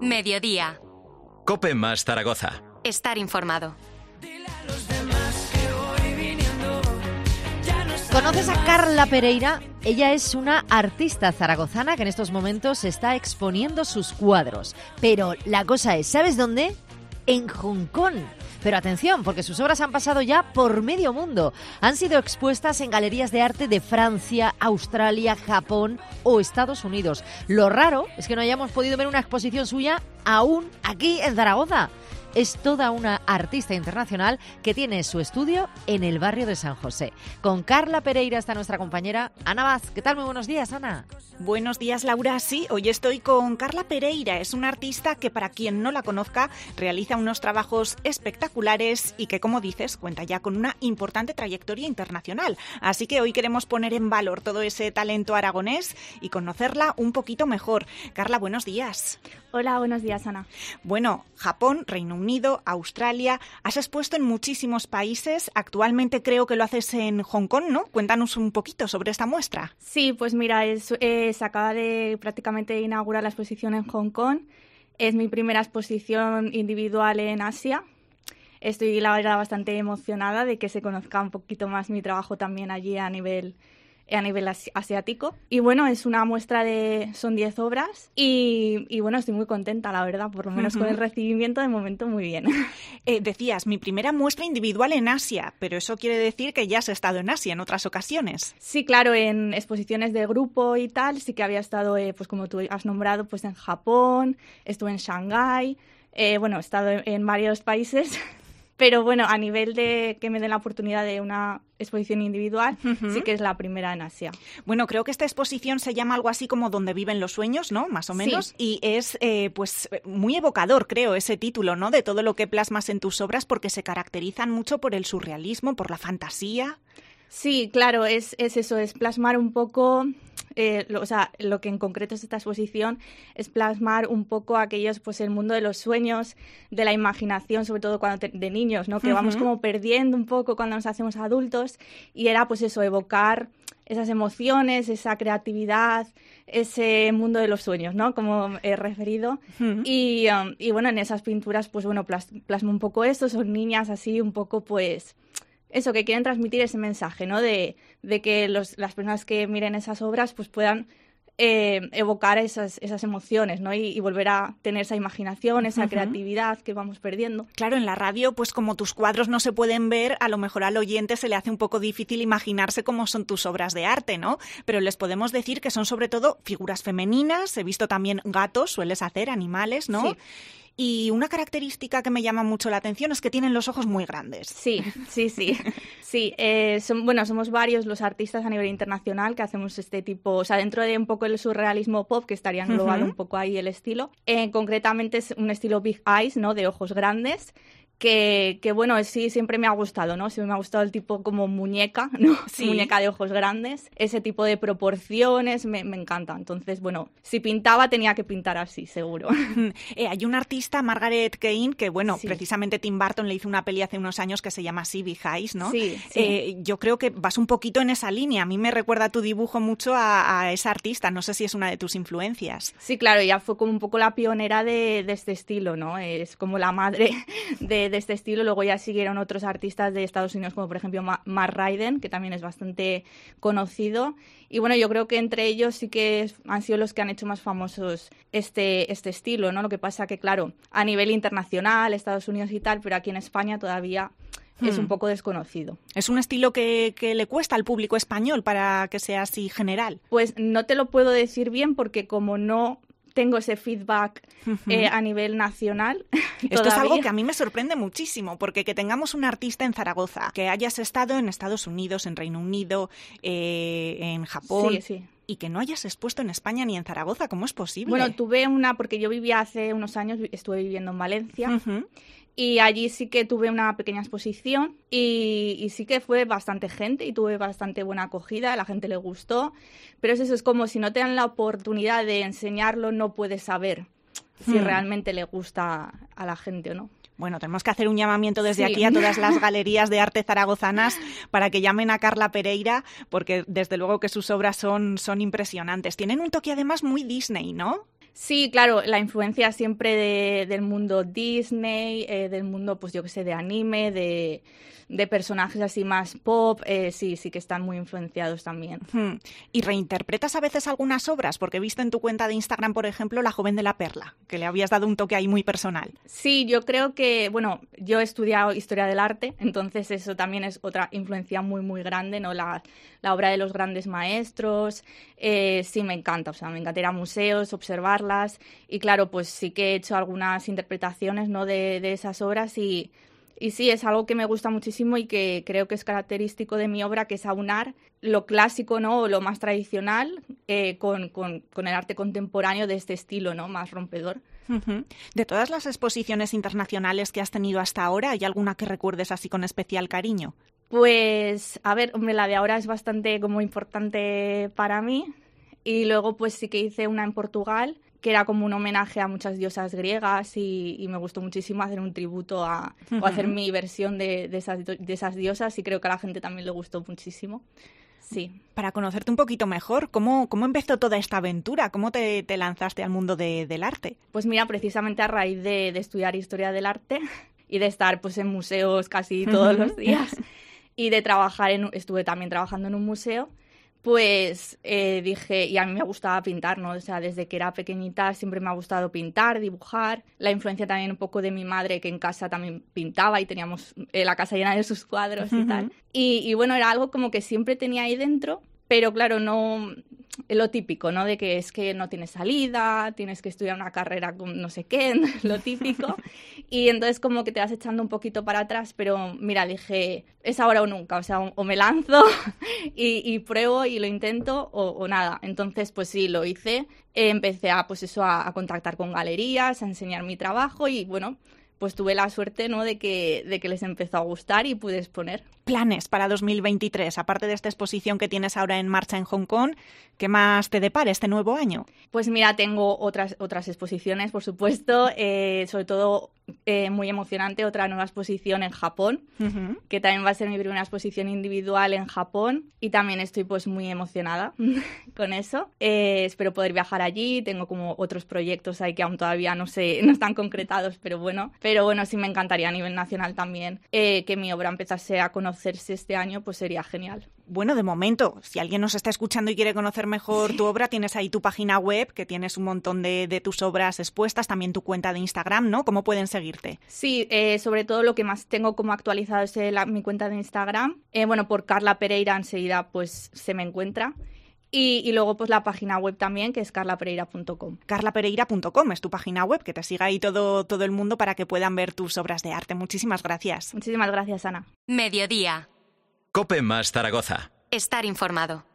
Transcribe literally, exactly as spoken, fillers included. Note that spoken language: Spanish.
Mediodía. COPE más Zaragoza. Estar informado. ¿Conoces a Carla Pereira? Ella es una artista zaragozana que en estos momentos está exponiendo sus cuadros. Pero la cosa es, ¿sabes dónde? En Hong Kong. Pero atención, porque sus obras han pasado ya por medio mundo. Han sido expuestas en galerías de arte de Francia, Australia, Japón o Estados Unidos. Lo raro es que no hayamos podido ver una exposición suya aún aquí en Zaragoza. Es toda una artista internacional que tiene su estudio en el barrio de San José. Con Carla Pereira está nuestra compañera Ana Vaz. ¿Qué tal? Muy buenos días, Ana. Buenos días, Laura. Sí, hoy estoy con Carla Pereira. Es una artista que, para quien no la conozca, realiza unos trabajos espectaculares y que, como dices, cuenta ya con una importante trayectoria internacional. Así que hoy queremos poner en valor todo ese talento aragonés y conocerla un poquito mejor. Carla, buenos días. Hola, buenos días, Ana. Bueno, Japón, Reino Unido, Australia, has expuesto en muchísimos países. Actualmente creo que lo haces en Hong Kong, ¿no? Cuéntanos un poquito sobre esta muestra. Sí, pues mira, es, eh, se acaba de prácticamente inaugurar la exposición en Hong Kong. Es mi primera exposición individual en Asia. Estoy, la verdad, bastante emocionada de que se conozca un poquito más mi trabajo también allí a nivel a nivel asiático. Y bueno, es una muestra de... son diez obras y, y bueno, estoy muy contenta, la verdad, por lo menos uh-huh. con el recibimiento de momento muy bien. Eh, decías, mi primera muestra individual en Asia, pero eso quiere decir que ya has estado en Asia en otras ocasiones. Sí, claro, en exposiciones de grupo y tal, sí que había estado, eh, pues como tú has nombrado, pues en Japón, estuve en Shanghái, eh, bueno, he estado en, en varios países. Pero bueno, a nivel de que me den la oportunidad de una exposición individual, uh-huh. sí que es la primera en Asia. Bueno, creo que esta exposición se llama algo así como Donde viven los sueños, ¿no? Más o menos. Sí. Y es eh, pues muy evocador, creo, ese título, ¿no? De todo lo que plasmas en tus obras, porque se caracterizan mucho por el surrealismo, por la fantasía. Sí, claro, es, es eso, es plasmar un poco... Eh, lo, o sea, lo que en concreto es esta exposición es plasmar un poco aquellos, pues el mundo de los sueños, de la imaginación, sobre todo cuando te, de niños, ¿no? Que uh-huh. vamos como perdiendo un poco cuando nos hacemos adultos, y era pues eso, evocar esas emociones, esa creatividad, ese mundo de los sueños, ¿no? Como he referido. Uh-huh. Y, um, y bueno, en esas pinturas, pues bueno, plas, plasmo un poco esto, son niñas así un poco, pues... eso, que quieren transmitir ese mensaje, ¿no? De, de que los, las personas que miren esas obras pues puedan eh, evocar esas, esas emociones, ¿no? Y, y volver a tener esa imaginación, esa uh-huh. creatividad que vamos perdiendo. Claro, en la radio, pues como tus cuadros no se pueden ver, a lo mejor al oyente se le hace un poco difícil imaginarse cómo son tus obras de arte, ¿no? Pero les podemos decir que son sobre todo figuras femeninas, he visto también gatos, sueles hacer animales, ¿no? Sí. Y una característica que me llama mucho la atención es que tienen los ojos muy grandes. Sí, sí, sí. sí eh, son, bueno, somos varios los artistas a nivel internacional que hacemos este tipo, o sea, dentro de un poco el surrealismo pop, que estaría englobado uh-huh. un poco ahí el estilo. Eh, concretamente es un estilo Big Eyes, ¿no? De ojos grandes. Que, que bueno, sí, siempre me ha gustado, ¿no? Siempre me ha gustado el tipo como muñeca, ¿no? Sí. Muñeca de ojos grandes. Ese tipo de proporciones me, me encanta. Entonces, bueno, si pintaba tenía que pintar así, seguro. Eh, hay una artista, Margaret Keane, que bueno, sí. precisamente Tim Burton le hizo una peli hace unos años que se llama así, Big Eyes, ¿no? Sí, sí. Eh, yo creo que vas un poquito en esa línea. A mí me recuerda tu dibujo mucho a, a esa artista. No sé si es una de tus influencias. Sí, claro, ella fue como un poco la pionera de, de este estilo, ¿no? Es como la madre de, de este estilo. Luego ya siguieron otros artistas de Estados Unidos, como por ejemplo Mark Ryden, que también es bastante conocido. Y bueno, yo creo que entre ellos sí que han sido los que han hecho más famosos este, este estilo, ¿no? Lo que pasa que, claro, a nivel internacional, Estados Unidos y tal, pero aquí en España todavía hmm. es un poco desconocido. ¿Es un estilo que, que le cuesta al público español para que sea así general? Pues no te lo puedo decir bien porque como no... tengo ese feedback uh-huh. eh, a nivel nacional. Esto todavía. Es algo que a mí me sorprende muchísimo, porque que tengamos un artista en Zaragoza, que hayas estado en Estados Unidos, en Reino Unido, eh, en Japón... Sí, sí. Y que no hayas expuesto en España ni en Zaragoza, ¿cómo es posible? Bueno, tuve una, porque yo vivía hace unos años, estuve viviendo en Valencia, uh-huh. y allí sí que tuve una pequeña exposición y, y sí que fue bastante gente y tuve bastante buena acogida, a la gente le gustó, pero es eso, es como si no te dan la oportunidad de enseñarlo, no puedes saber si hmm. realmente le gusta a la gente o no. Bueno, tenemos que hacer un llamamiento desde sí. aquí a todas las galerías de arte zaragozanas para que llamen a Carla Pereira, porque desde luego que sus obras son, son impresionantes. Tienen un toque además muy Disney, ¿no? Sí, claro, la influencia siempre de, del mundo Disney, eh, del mundo, pues yo qué sé, de anime, de, de personajes así más pop, eh, sí, sí que están muy influenciados también. Hmm. ¿Y reinterpretas a veces algunas obras? Porque he visto en tu cuenta de Instagram, por ejemplo, La joven de la perla, que le habías dado un toque ahí muy personal. Sí, yo creo que, bueno, yo he estudiado Historia del Arte, entonces eso también es otra influencia muy, muy grande, ¿no? La, la obra de los grandes maestros, eh, sí me encanta, o sea, me encanta ir a museos, observar y claro, pues sí que he hecho algunas interpretaciones, ¿no? de, de esas obras y, y sí, es algo que me gusta muchísimo y que creo que es característico de mi obra, que es aunar lo clásico, ¿no? o lo más tradicional eh, con, con, con el arte contemporáneo de este estilo, ¿no? más rompedor. Uh-huh. De todas las exposiciones internacionales que has tenido hasta ahora, ¿hay alguna que recuerdes así con especial cariño? Pues, a ver, hombre, la de ahora es bastante como importante para mí. Y luego pues sí que hice una en Portugal, que era como un homenaje a muchas diosas griegas y, y me gustó muchísimo hacer un tributo a, uh-huh. o hacer mi versión de, de, esas, de esas diosas y creo que a la gente también le gustó muchísimo. Sí. Para conocerte un poquito mejor, ¿cómo, cómo empezó toda esta aventura? ¿Cómo te, te lanzaste al mundo de, del arte? Pues mira, precisamente a raíz de, de estudiar Historia del Arte y de estar pues en museos casi todos los días y de trabajar, en, estuve también trabajando en un museo, pues eh, dije, y a mí me gustaba pintar, ¿no? O sea, desde que era pequeñita siempre me ha gustado pintar, dibujar. La influencia también un poco de mi madre, que en casa también pintaba y teníamos eh, la casa llena de sus cuadros y uh-huh. tal. Y, y bueno, era algo como que siempre tenía ahí dentro, pero claro, no... lo típico, ¿no? De que es que no tienes salida, tienes que estudiar una carrera con no sé qué, lo típico. Y entonces como que te vas echando un poquito para atrás, pero mira, dije, es ahora o nunca, o sea, o, o me lanzo y, y pruebo y lo intento o, o nada. Entonces, pues sí, lo hice. Eh, empecé a, pues eso, a, a contactar con galerías, a enseñar mi trabajo y bueno, pues tuve la suerte, ¿no? de que, de que les empezó a gustar y pude exponer. Planes para dos mil veintitrés, aparte de esta exposición que tienes ahora en marcha en Hong Kong, ¿qué más te depara este nuevo año? Pues mira, tengo otras, otras exposiciones, por supuesto, eh, sobre todo eh, muy emocionante, otra nueva exposición en Japón, uh-huh. que también va a ser mi primera exposición individual en Japón y también estoy pues muy emocionada con eso. Eh, espero poder viajar allí, tengo como otros proyectos ahí que aún todavía no sé, no están concretados, pero bueno, pero bueno, sí me encantaría a nivel nacional también eh, que mi obra empezase a conocerse este año, pues sería genial. Bueno, de momento, si alguien nos está escuchando y quiere conocer mejor sí. tu obra, tienes ahí tu página web, que tienes un montón de, de tus obras expuestas, también tu cuenta de Instagram, ¿no? ¿Cómo pueden seguirte? Sí, eh, sobre todo lo que más tengo como actualizado es la, mi cuenta de Instagram. Eh, bueno, por Carla Pereira enseguida pues se me encuentra. Y, y luego pues la página web también, que es carla pereira punto com. carla pereira punto com es tu página web, que te siga ahí todo, todo el mundo para que puedan ver tus obras de arte. Muchísimas gracias. Muchísimas gracias, Ana. Mediodía. COPE más Zaragoza. Estar informado.